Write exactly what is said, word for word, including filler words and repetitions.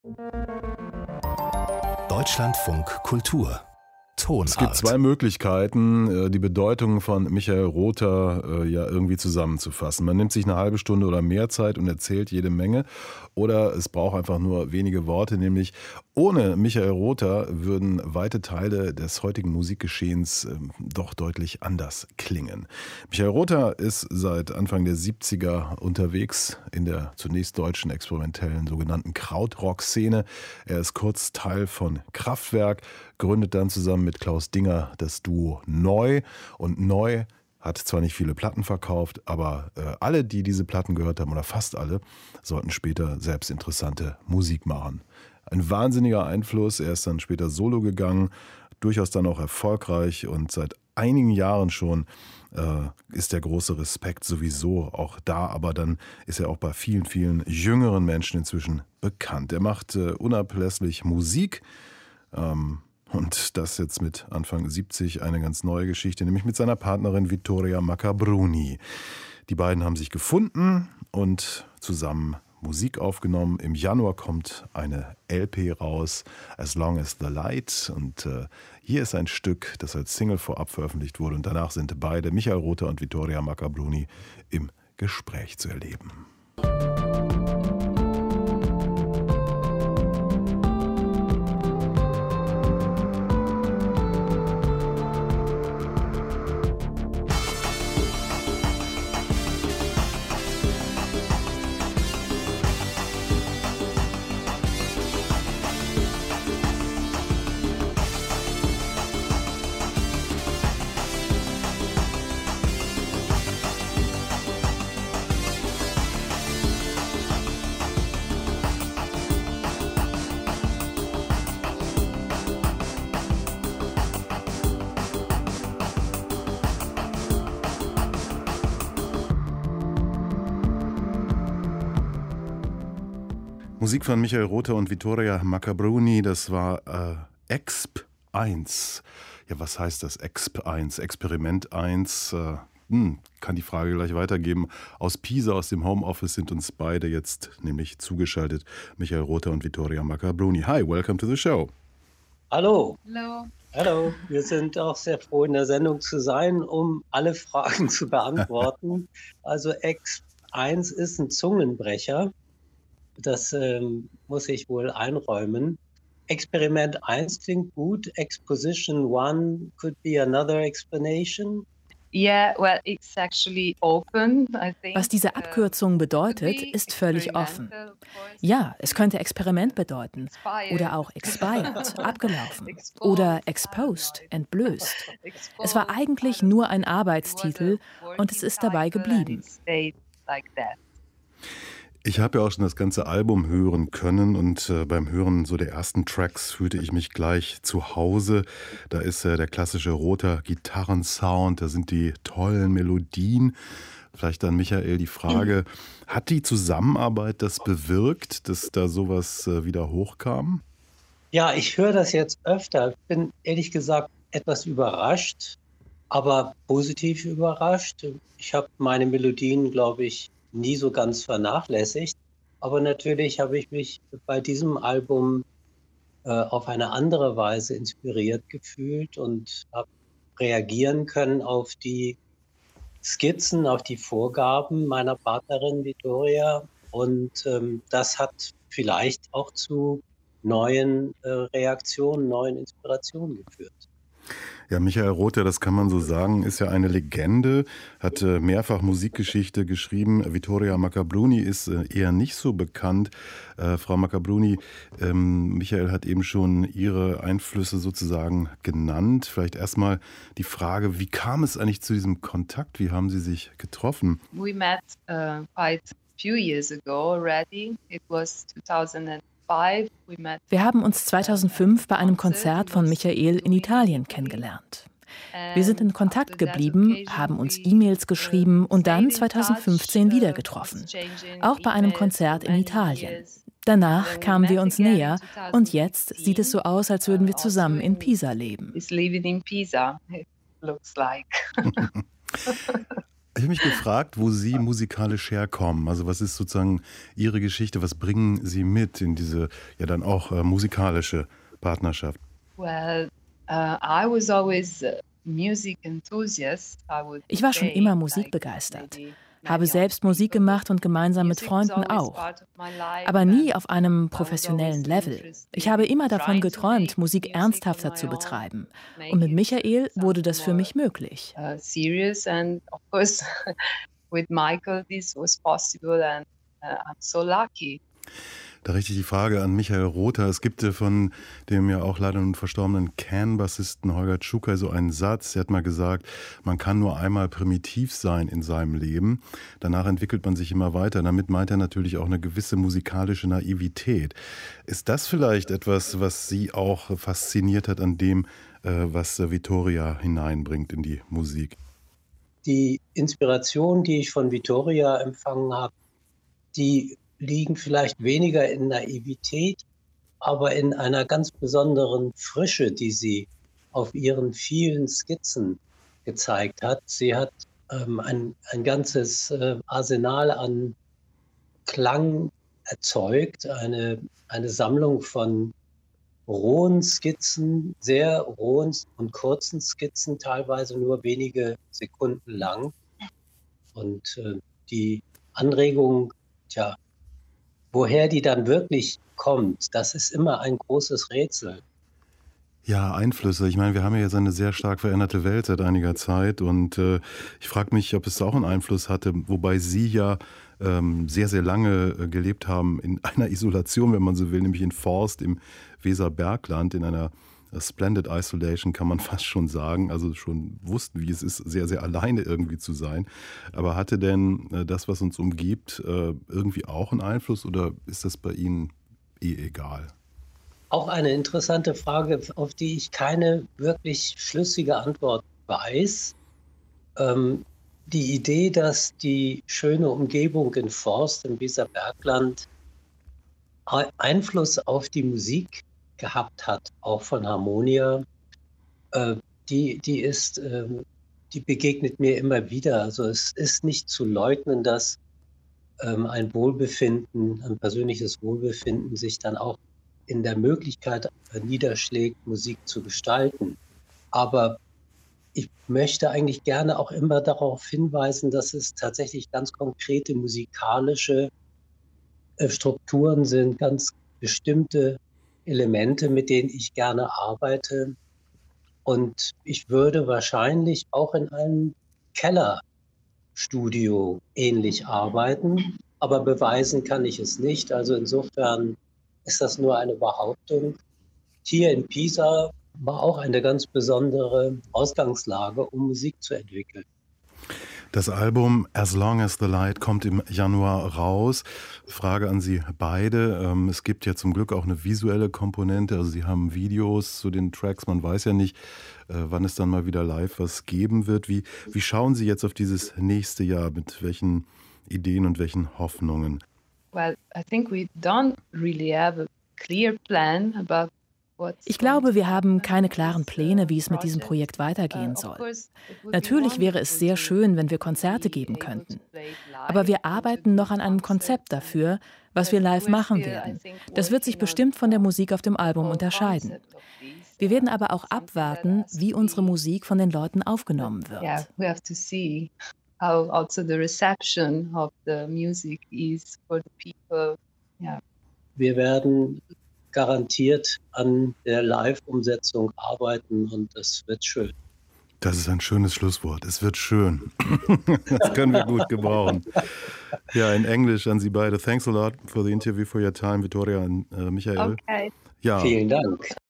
Deutschlandfunk Kultur. Tonart. Es gibt zwei Möglichkeiten, die Bedeutung von Michael Rother ja irgendwie zusammenzufassen. Man nimmt sich eine halbe Stunde oder mehr Zeit und erzählt jede Menge. Oder es braucht einfach nur wenige Worte, nämlich ohne Michael Rother würden weite Teile des heutigen Musikgeschehens äh, doch deutlich anders klingen. Michael Rother ist seit Anfang der siebziger unterwegs in der zunächst deutschen experimentellen sogenannten Krautrock-Szene. Er ist kurz Teil von Kraftwerk, gründet dann zusammen mit Klaus Dinger das Duo Neu. Und Neu hat zwar nicht viele Platten verkauft, aber äh, alle, die diese Platten gehört haben, oder fast alle, sollten später selbst interessante Musik machen. Ein wahnsinniger Einfluss, er ist dann später solo gegangen, durchaus dann auch erfolgreich und seit einigen Jahren schon äh, ist der große Respekt sowieso auch da, aber dann ist er auch bei vielen, vielen jüngeren Menschen inzwischen bekannt. Er macht äh, unablässlich Musik, ähm, und das jetzt mit Anfang siebzig eine ganz neue Geschichte, nämlich mit seiner Partnerin Vittoria Maccabruni. Die beiden haben sich gefunden und zusammen Musik aufgenommen. Im Januar kommt eine L P raus, As Long as the Light. Und äh, hier ist ein Stück, das als Single vorab veröffentlicht wurde. Und danach sind beide, Michael Rother und Vittoria Maccabruni, im Gespräch zu erleben. Musik von Michael Rother und Vittoria Maccabruni, das war äh, Exp eins. Ja, was heißt das Exp eins? Experiment eins. Äh, hm, kann die Frage gleich weitergeben. Aus Pisa, aus dem Homeoffice sind uns beide jetzt nämlich zugeschaltet. Michael Rother und Vittoria Maccabruni. Hi, welcome to the show. Hallo. Hallo. Hallo. Wir sind auch sehr froh, in der Sendung zu sein, um alle Fragen zu beantworten. Also Exp eins ist ein Zungenbrecher. Das ähm, muss ich wohl einräumen. Experiment eins klingt gut. Exposition one could be another explanation. Yeah, well, it's actually open, I think. Was diese Abkürzung bedeutet, ist völlig offen. Ja, es könnte Experiment bedeuten. Oder auch expired, abgelaufen. Oder exposed, entblößt. Es war eigentlich nur ein Arbeitstitel und es ist dabei geblieben. Ich habe ja auch schon das ganze Album hören können und äh, beim Hören so der ersten Tracks fühlte ich mich gleich zu Hause. Da ist äh, der klassische Rother Gitarrensound, da sind die tollen Melodien. Vielleicht an Michael die Frage, hat die Zusammenarbeit das bewirkt, dass da sowas äh, wieder hochkam? Ja, ich höre das jetzt öfter. Ich bin ehrlich gesagt etwas überrascht, aber positiv überrascht. Ich habe meine Melodien, glaube ich, nie so ganz vernachlässigt. Aber natürlich habe ich mich bei diesem Album äh, auf eine andere Weise inspiriert gefühlt und habe reagieren können auf die Skizzen, auf die Vorgaben meiner Partnerin Vittoria. Und ähm, das hat vielleicht auch zu neuen äh, Reaktionen, neuen Inspirationen geführt. Ja, Michael Rother, das kann man so sagen, ist ja eine Legende, hat äh, mehrfach Musikgeschichte geschrieben. Vittoria Maccabruni ist äh, eher nicht so bekannt. Äh, Frau Maccabruni, ähm, Michael hat eben schon Ihre Einflüsse sozusagen genannt. Vielleicht erstmal die Frage, wie kam es eigentlich zu diesem Kontakt? Wie haben Sie sich getroffen? We met uh, quite a few years ago already. It was two thousand five. Wir haben uns zweitausendfünf bei einem Konzert von Michael in Italien kennengelernt. Wir sind in Kontakt geblieben, haben uns E-Mails geschrieben und dann zweitausendfünfzehn wieder getroffen. Auch bei einem Konzert in Italien. Danach kamen wir uns näher und jetzt sieht es so aus, als würden wir zusammen in Pisa leben. Ich habe mich gefragt, wo Sie musikalisch herkommen. Also was ist sozusagen Ihre Geschichte? Was bringen Sie mit in diese ja dann auch äh, musikalische Partnerschaft? Well, uh, I was always a music enthusiast, I would Ich war schon say, immer like musikbegeistert, maybe habe many selbst other Musik people. gemacht und gemeinsam mit Music was Freunden always auch. part of my life Aber nie and auf einem I was professionellen always Level. Ich interested habe immer in davon trying to geträumt, make Musik music on ernsthafter my zu own, betreiben. Und make mit it Michael wurde something das für more mich möglich. uh, serious, and of course with Michael this was possible, and uh, I'm so lucky. Da richte ich die Frage an Michael Rother. Es gibt äh, von dem ja auch leider nun verstorbenen Can-Bassisten Holger Czukay so einen Satz. Er hat mal gesagt, man kann nur einmal primitiv sein in seinem Leben. Danach entwickelt man sich immer weiter. Damit meint er natürlich auch eine gewisse musikalische Naivität. Ist das vielleicht etwas, was Sie auch fasziniert hat an dem, äh, was äh, Vittoria hineinbringt in die Musik? Die Inspiration, die ich von Vittoria empfangen habe, die liegen vielleicht weniger in Naivität, aber in einer ganz besonderen Frische, die sie auf ihren vielen Skizzen gezeigt hat. Sie hat ähm, ein, ein ganzes äh, Arsenal an Klang erzeugt, eine, eine Sammlung von rohen Skizzen, sehr rohen und kurzen Skizzen, teilweise nur wenige Sekunden lang. Und äh, die Anregung, tja, woher die dann wirklich kommt, das ist immer ein großes Rätsel. Ja, Einflüsse. Ich meine, wir haben ja jetzt eine sehr stark veränderte Welt seit einiger Zeit und äh, ich frage mich, ob es auch einen Einfluss hatte, wobei Sie ja ähm, sehr, sehr lange äh, gelebt haben in einer Isolation, wenn man so will, nämlich in Forst im Weserbergland, in einer äh, Splendid Isolation, kann man fast schon sagen, also schon wussten, wie es ist, sehr, sehr alleine irgendwie zu sein. Aber hatte denn äh, das, was uns umgibt, äh, irgendwie auch einen Einfluss oder ist das bei Ihnen eh egal? Auch eine interessante Frage, auf die ich keine wirklich schlüssige Antwort weiß. Ähm, die Idee, dass die schöne Umgebung in Forst im Weserbergland Einfluss auf die Musik gehabt hat, auch von Harmonia, äh, die, die ist, äh, die begegnet mir immer wieder. Also es ist nicht zu leugnen, dass ähm, ein Wohlbefinden, ein persönliches Wohlbefinden sich dann auch in der Möglichkeit äh, niederschlägt, Musik zu gestalten. Aber ich möchte eigentlich gerne auch immer darauf hinweisen, dass es tatsächlich ganz konkrete musikalische äh, Strukturen sind, ganz bestimmte Elemente, mit denen ich gerne arbeite. Und ich würde wahrscheinlich auch in einem Kellerstudio ähnlich arbeiten, aber beweisen kann ich es nicht. Also insofern ist das nur eine Behauptung. Hier in Pisa war auch eine ganz besondere Ausgangslage, um Musik zu entwickeln. Das Album As Long as the Light kommt im Januar raus. Frage an Sie beide. Es gibt ja zum Glück auch eine visuelle Komponente. Also Sie haben Videos zu den Tracks. Man weiß ja nicht, wann es dann mal wieder live was geben wird. Wie, wie schauen Sie jetzt auf dieses nächste Jahr? Mit welchen Ideen und welchen Hoffnungen? Well, I think we don't really have a clear plan about what's Ich glaube, wir haben keine klaren Pläne, wie es mit diesem Projekt weitergehen soll. Natürlich wäre es sehr schön, wenn wir Konzerte geben könnten. Aber wir arbeiten noch an einem Konzept dafür, was wir live machen werden. Das wird sich bestimmt von der Musik auf dem Album unterscheiden. Wir werden aber auch abwarten, wie unsere Musik von den Leuten aufgenommen wird. Yeah, we have to see how also the reception of the music is for the people. Yeah. Wir werden garantiert an der Live-Umsetzung arbeiten und es wird schön. Das ist ein schönes Schlusswort. Es wird schön. Das können wir gut gebrauchen. Ja, in Englisch an Sie beide. Thanks a lot for the interview, for your time, Vittoria und äh, Michael. Okay. Ja. Vielen Dank.